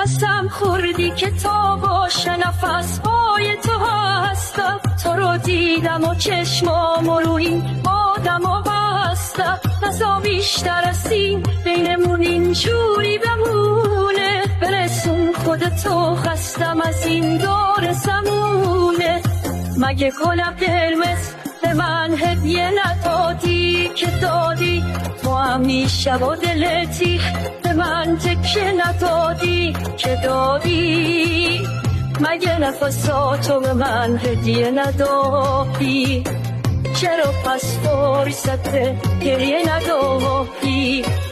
قسم خوردی که تا باشه نفسهای تو هستم، تو رو دیدم و چشمام رو این آدم بستم، نزا بیشتر از این بینمون اینجوری بمونه، برسون خودتو خستم از این دار زمونه. مگه گلم قرمز به من هدیه ندادی که دادی تو همیشه با دلتی، به من تکه ندادی که دادی، مگه نفساتو به من هدیه ندادی، چرا پس فرصت گریه ندادی؟